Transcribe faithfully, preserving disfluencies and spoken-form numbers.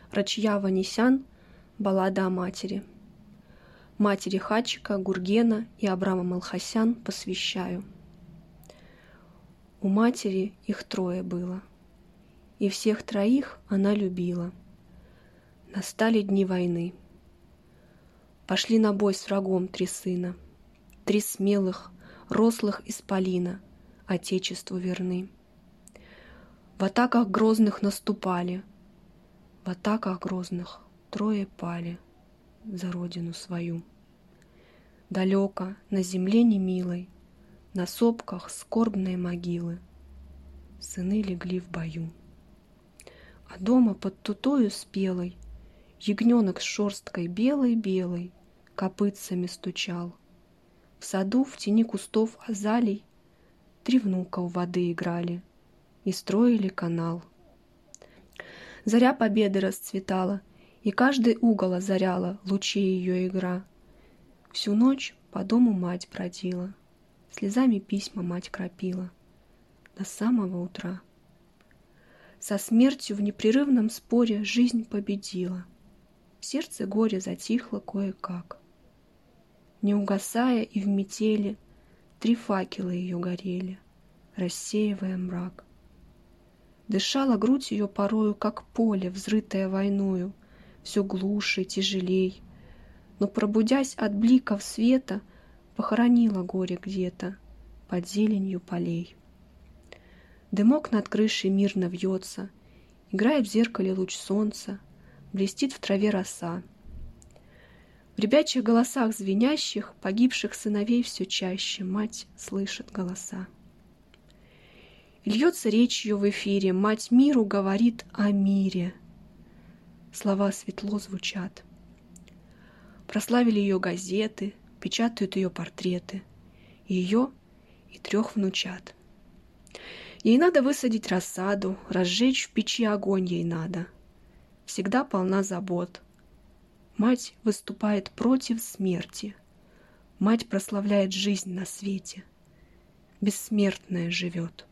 Рачья Ванесян, баллада о матери. Матери Хачика, Гургена и Абрама Малхасян посвящаю. У матери их трое было, и всех троих она любила. Настали дни войны. Пошли на бой с врагом три сына, три смелых, рослых исполина, Отечеству верны. В атаках грозных наступали, в атаках грозных трое пали за родину свою. Далеко, на земле немилой, на сопках скорбной могилы сыны легли в бою. А дома под тутою спелой ягненок с шерсткой белой-белой копытцами стучал. В саду в тени кустов азалий три внука у воды играли и строили канал. Заря победы расцветала, и каждый угол озаряла лучей ее игра. Всю ночь по дому мать бродила, слезами письма мать кропила до самого утра. Со смертью в непрерывном споре жизнь победила, в сердце горе затихло кое-как. Не угасая и в метели три факела ее горели, рассеивая мрак. Дышала грудь ее порою, как поле, взрытое войною, все глуше, тяжелей, но, пробудясь от бликов света, похоронила горе где-то под зеленью полей. Дымок над крышей мирно вьется, играет в зеркале луч солнца, блестит в траве роса. В ребячьих голосах звенящих погибших сыновей все чаще мать слышит голоса. И льется речь ее в эфире, мать миру говорит о мире. Слова светло звучат. Прославили ее газеты, печатают ее портреты, ее и трех внучат. Ей надо высадить рассаду, разжечь в печи огонь ей надо. Всегда полна забот. Мать выступает против смерти. Мать прославляет жизнь на свете. Бессмертная живет.